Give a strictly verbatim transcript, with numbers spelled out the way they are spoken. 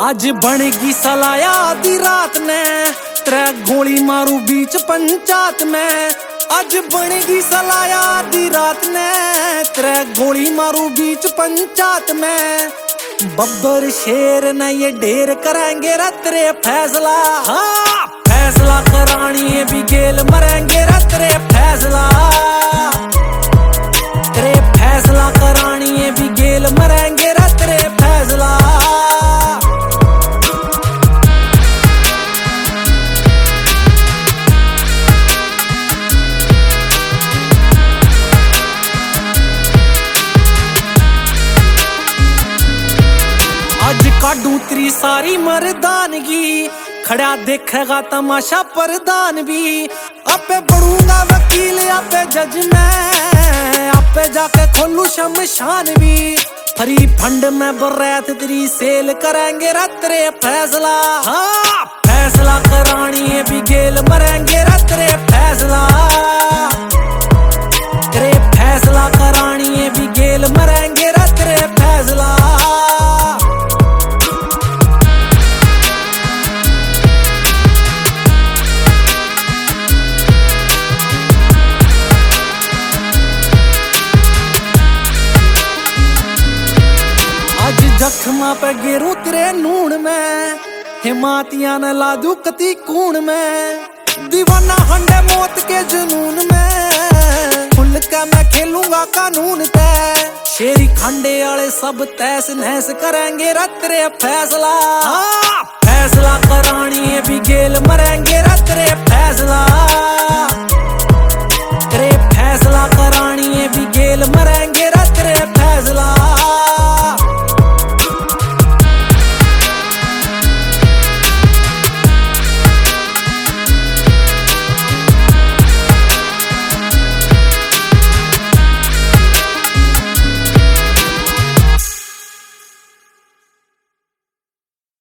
आज बनेगी सलाया आधी रात ने, त्रै गोली मारू बीच पंचायत में। आज बनेगी सलाया आधी रात ने, त्रै गोली मारू बीच पंचायत में। बब्बर शेर न ये ढेर करेंगे रे तेरे फैसला, हाँ फैसला करानी है भी गेल मरेंगे रे तेरे फैसला। तेरे फैसला करानी है भी गेल मरेंगे रे तेरे फैसला। आज काटू तेरी सारी मर्दानगी, खड़ा देखेगा तमाशा प्रधान भी। आपे बढ़ूंगा वकील आपे जज में, आपे जाके खोलू शमशान भी। फ्री फंड में बरैत तेरी सेल करेंगे रे तेरे फैसला, हाँ फैसला करानी है भी गेल मरेंगे रे तेरे फैसला। तेरे फैसला करानी है भी गेल मरेंगे रे तेरे फैसला। आज जख्मा पे गिरू तेरे नून में, हिमातिया न लादू कती कून में। दीवाना हंडे मौत के जुनून में, खुल के मैं खेलूंगा कानून पे। शेरी खंडे वाले सब तैस नहस करेंगे रे तेरे फैसला, हाँ फैसला करानी है भी गेल मरेंगे रे तेरे फैसला।